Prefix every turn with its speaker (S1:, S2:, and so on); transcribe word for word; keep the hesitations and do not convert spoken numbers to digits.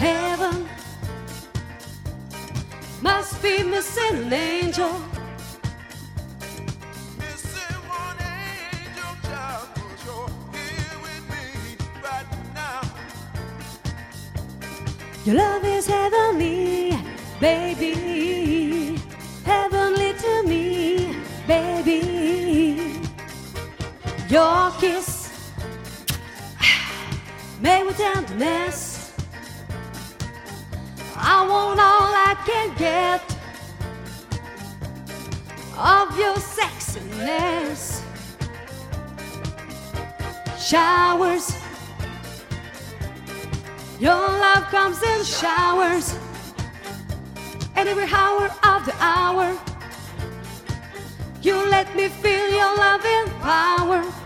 S1: Heaven must be missing an angel.
S2: Missing one angel, child, 'cause you're here with me right now.
S1: Your love is heavenly, baby. Heavenly to me, baby. Your kiss made with tenderness. I want all I can get of your sexiness. Showers, your love comes in showers, and every hour of the hour you let me feel your loving power.